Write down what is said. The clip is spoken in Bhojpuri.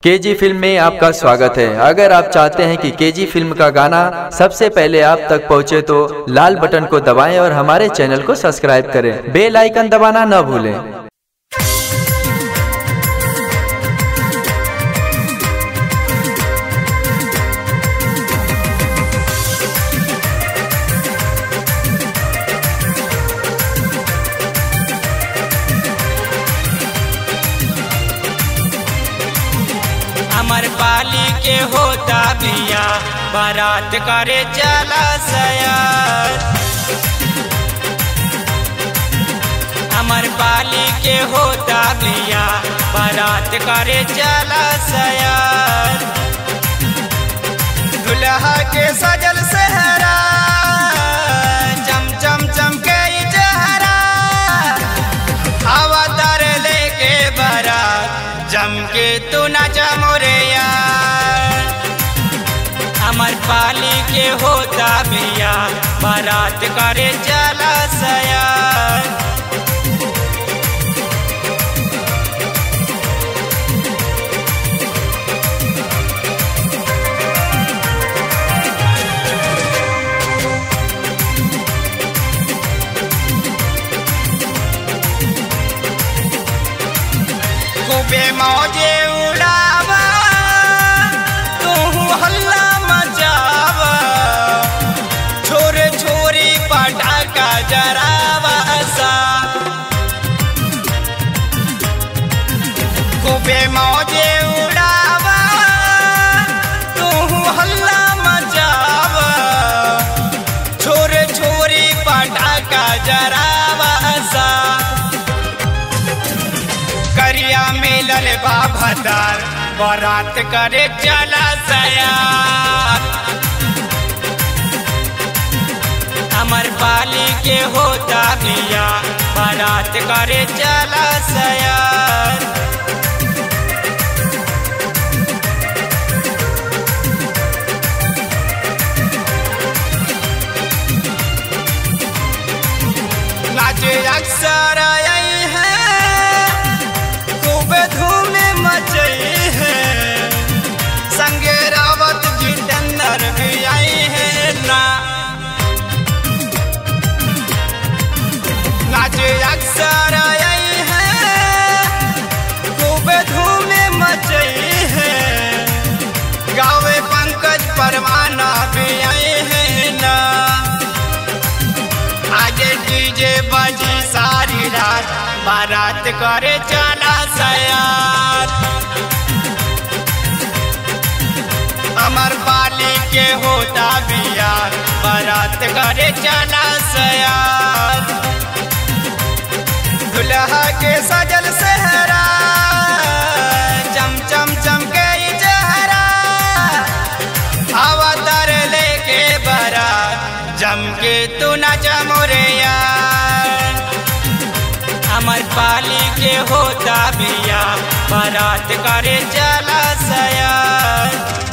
केजी फिल्म में आपका स्वागत है। अगर आप चाहते हैं कि केजी फिल्म का गाना सबसे पहले आप तक पहुंचे तो लाल बटन को दबाएं और हमारे चैनल को सब्सक्राइब करें। बेल आइकन दबाना न भूलें। अमर पाली के होता बिया बारात करे चला सयार। अमर पाली के होता बिया बारात करे चला सयार। दुल्हा के सजल सेहरा चम चम चमके चेहरा हवा दर लेके बारात जम के तू न जमोरे यार। अमर पाली के होता बिया बारात करे चला सयार। खूबे मौजे उड़ावा तू हल्ला मचावा छोरे छोरी पटाखा जरावा सा। खूबे मौजे उड़ावा तू हल्ला मचावा छोरे छोरी पटाखा जरावा सा। करिया मिलल बाबदार बारात करे चला सयार। अमर पाली के होता बिया बारात करे चला सयार। नाचे अक्सर आई है धूम मचई है संगे रावत जितेंद्र भी आई है ना। नाचे अक्सर आई है खूब धूम मचई है गावे पंकज परवाना भी आई है ना। आगे डीजे बजी सारी रात बारात करे चला सयार। अमर पाली के होता बिया बारात करे चला सयार। दुल्हा के सजल सेहरा चम चम चमके चेहरा हवा दर लेके बारात जम के तू न जमोरे यार। अमर पाली के होता बिया बारात करे चला सयार।